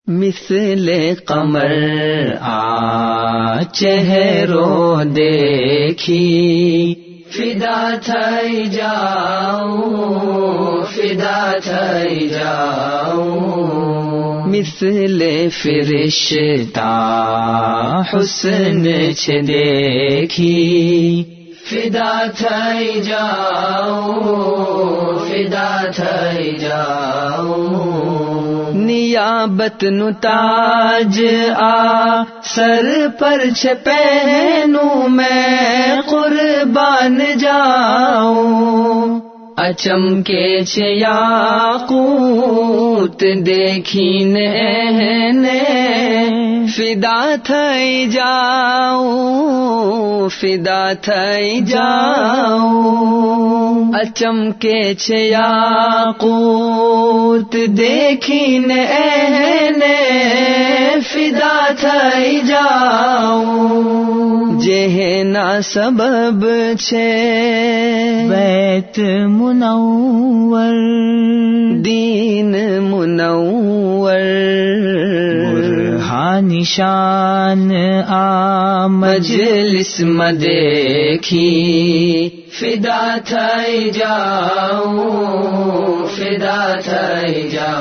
مثل قمر چہروں دیکھی فدا تھئی جاؤں، فدا تھئی جاؤں، مثل فرشتہ حسن چھ دیکھی فدا تھئی جاؤں، فدا تھئی جاؤں، نیابت نو تاج سر پر چھ پہنوں میں قربان جاؤں، اچم کے چھ یاقوت دیکھین نے فدا تھئی جاؤں، فدا تھئی جاؤں، اچم کے چھ یاقوت دیکھین نے فدا تھئی جاؤں، جہنا سبب چھ بیت منور دین منور، نشان مجلس میں دیکھی فدا تھئی جاؤں، فدا تھئی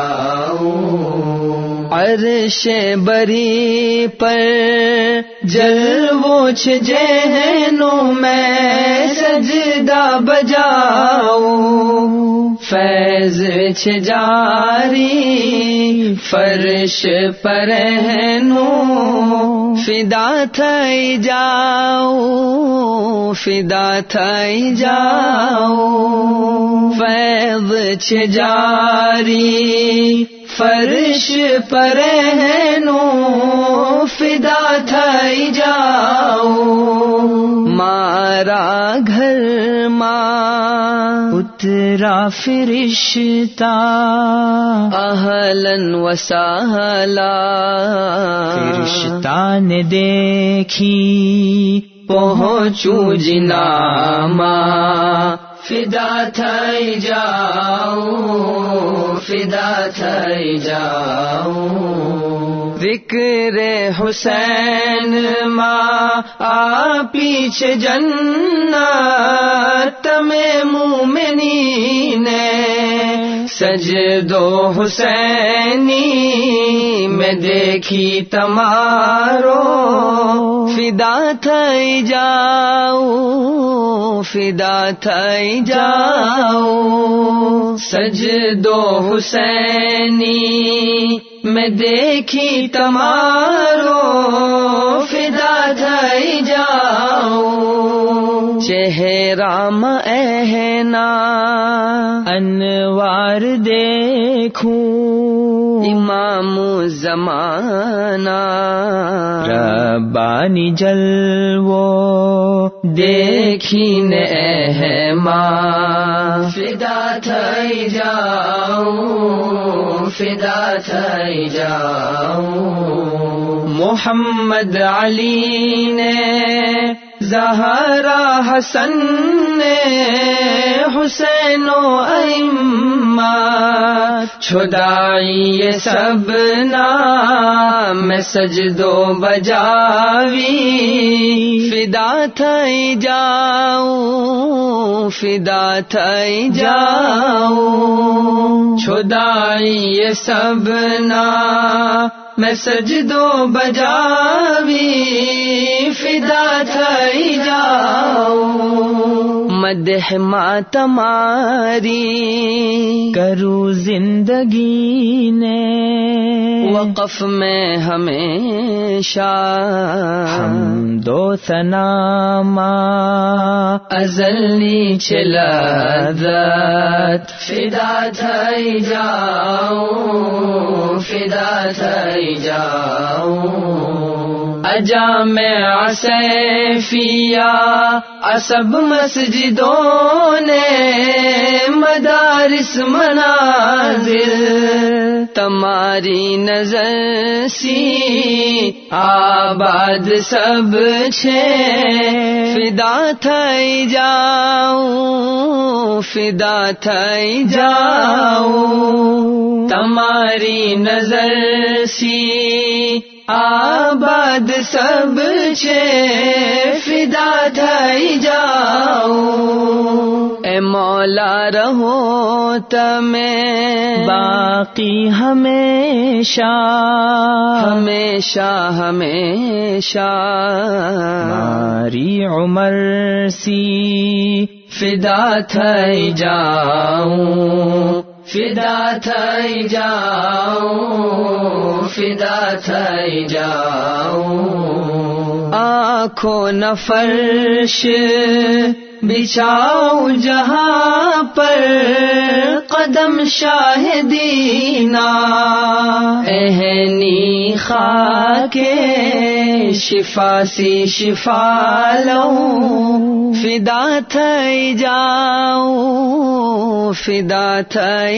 جاؤں، عرش بری پر جلوہ چھ ذہنوں میں سجدہ بجاؤں، فیض چھ جاری فرش پر رہنوں فدا تھئی جاؤں، فدا تھئی جاؤں، فیض چھ جاری فرش پر رہنوں فدا تھئی جاؤں، مارا گھر ماں اترا فرشتہ اہلاً و سہلا، فرشتہ نے دیکھی پہنچوں جنا ماں فدا تھئی جاؤں، فدا تھئی جاؤں، ذکر حسین ماں پیچھے جنت میں مومنین سجدو حسینی میں دیکھی تمہارو فدا تھئی جاؤں، فدا تھئی جاؤں، سجدو حسینی میں دیکھی تمہارو فدا تھئی جاؤں، چہرہ مہنا انوار دیکھوں امام زمانہ ربانی جلوہ دیکھین ماں فدا تھئی جاؤں، فدا تھئی جاؤں، محمد علی نے زہرا حسن نے حسین و ائمہ چھدائی یہ سب نام سجدو بجاوی فدا تھئی جاؤں، فدا تھئی جاؤں، چھدائی یہ سب نام میں سجدو بجاوی فدا تھئی جاؤں، مدح ماتماری کروں زندگی نے وقف میں ہمیشہ حمد و ثنا ماں ازلی چلذت فدا تھئی جاؤں، فدا تھئی جاؤں، اجامع سیفیہ عصب مسجدوں نے مدارس منازل تمہاری نظر سی آباد سب چھے فدا تھائی جاؤں فدا تھائی جاؤں تمہاری نظر سی آباد سب چھے فدا تھائی جاؤں اے مولا رہو تمہیں باقی ہمیشہ ہمیشہ ہمیشہ ہماری عمر سی فدا تھائی جاؤں فدا تھائی جاؤں فدا تھائی جاؤں آنکھوں نہ فرش بچھاؤ جہاں پر قدم شاہدینہ اہنی خاک شفا سی شفا لوں فدا تھائی جاؤں فدا تھائی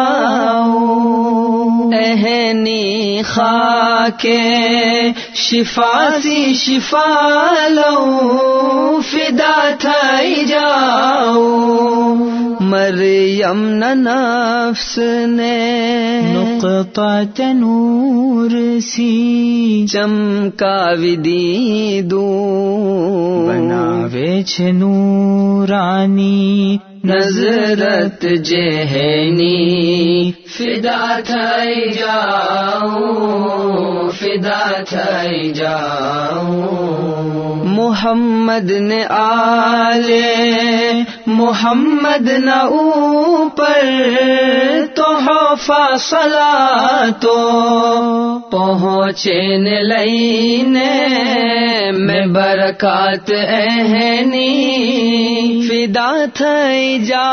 جاؤں اہنی خاک شفا سی شفا لوں فدا تھائی جاؤں مریم نفس نے نقطہ نور سی چمکا ودی دوں بناوے چھ نورانی نظرت جہنی فدا تھائی جاؤں فدا تھائی جاؤں محمد نے آلے محمد نہ اوپر تو فاصلہ تو پہنچے لینے میں برکات اہنی فدا تھائی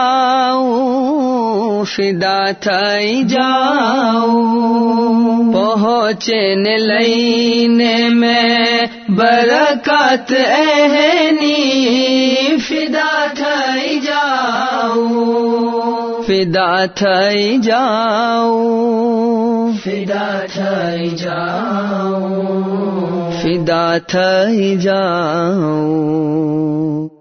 جاؤں فدا تھائی جاؤں پہنچے لینے میں برکات اہنی فدا تھائی جاؤں فدا تھائی جاؤں فدا تھائی جاؤں فدا تھائی جاؤں